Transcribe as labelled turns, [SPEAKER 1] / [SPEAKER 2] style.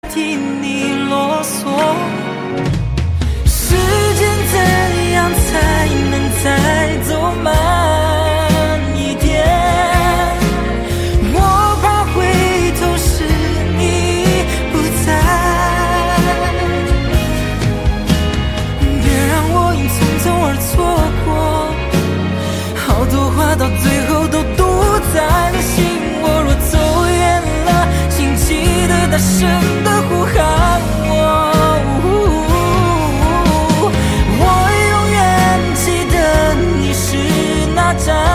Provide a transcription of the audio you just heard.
[SPEAKER 1] 替你啰嗦。时间怎样才能再走慢一点？我怕回头时你不在，别让我因匆匆而错过，好多话到最后都堵在了心窝。若走远了，请记得大声地呼喊我。我永远记得你是那盏